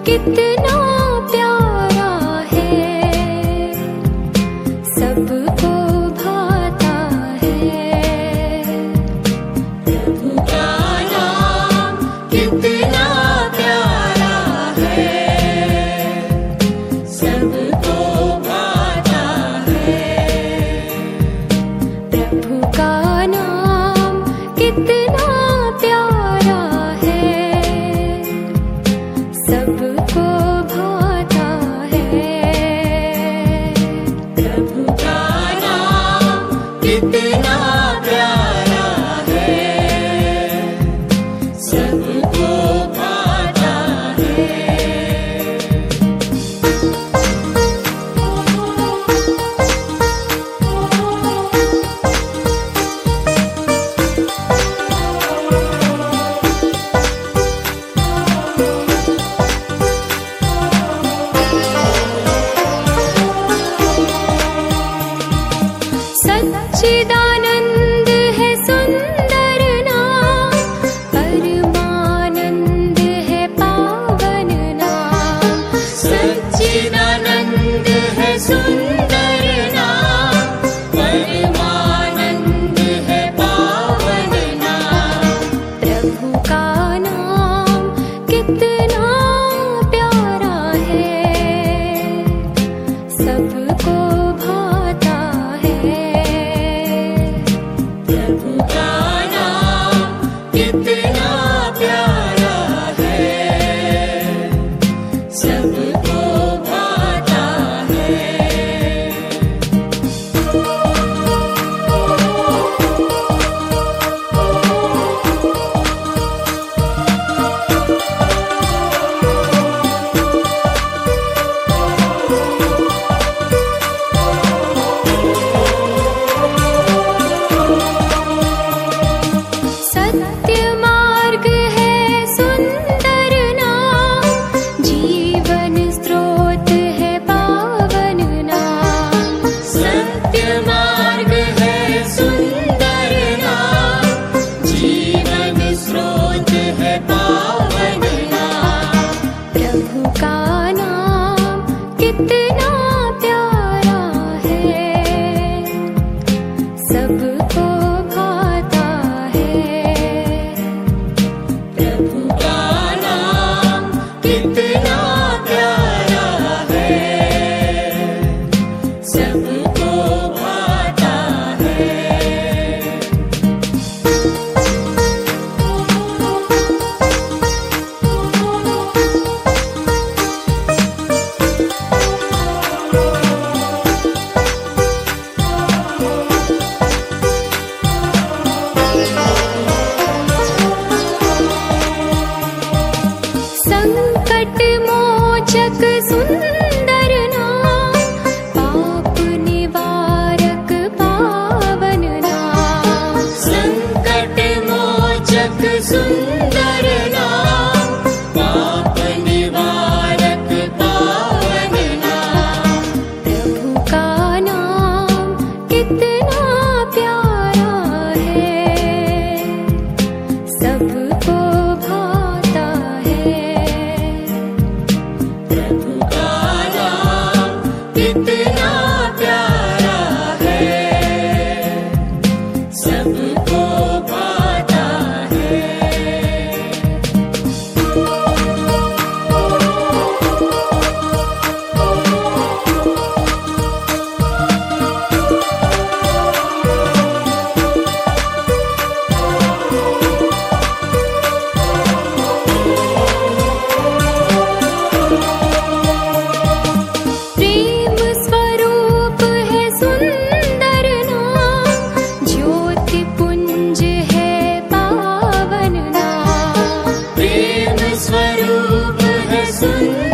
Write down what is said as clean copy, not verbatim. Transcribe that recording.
कितना प्यारा है, सबको भाता है। प्रभु का नाम कितना प्यारा है, सबको भाता है। प्रभु का नाम कितना प्यारा है, सबको भाता है। प्रभु का नाम कितना प्यारा है, सबको भाता है। सच्चिदानंद है सुंदर नाम, परमानंद है पावन नाम। सच्चिदानंद है सुंदर नाम, परमानंद है पावन नाम। प्रभु का नाम कितना प्यारा है, सबको भाता है। प्रभु का नाम कितना प्यारा है, सबको भाता है। सत्य मार्ग है सुंदर नाम, जीवन स्रोत है पावन नाम। सत्य मार्ग है सुंदर नाम, जीवन स्रोत है पावन नाम। प्रभु का नाम कितना प्यारा है, सबको भाता है। प्रभु का नाम कितना प्यारा है, सबको भाता है। संकट मोचक सुंदर नाम, पाप निवारक पावन नाम। संकट मोचक सुंदर नाम, पाप निवारक पावन नाम। प्रभु का नाम कितना प्यारा है, सबको भाता है। प्रभु का नाम कितना प्यारा है, सबको भाता है। प्रेम स्वरूप है सुंदर नाम, ज्योति पुंज है पावन नाम। प्रेम स्वरूप है सुंदर